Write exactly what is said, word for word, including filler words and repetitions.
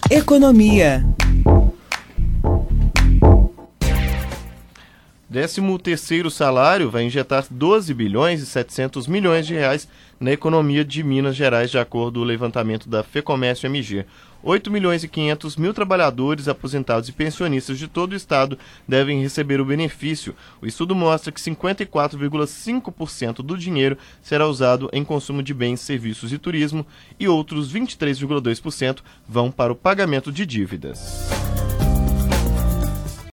Economia. décimo terceiro salário vai injetar doze bilhões e setecentos milhões de reais na economia de Minas Gerais, de acordo com o levantamento da FEComércio M G. oito milhões e quinhentos mil trabalhadores, aposentados e pensionistas de todo o estado devem receber o benefício. O estudo mostra que cinquenta e quatro vírgula cinco por cento do dinheiro será usado em consumo de bens, serviços e turismo e outros vinte e três vírgula dois por cento vão para o pagamento de dívidas.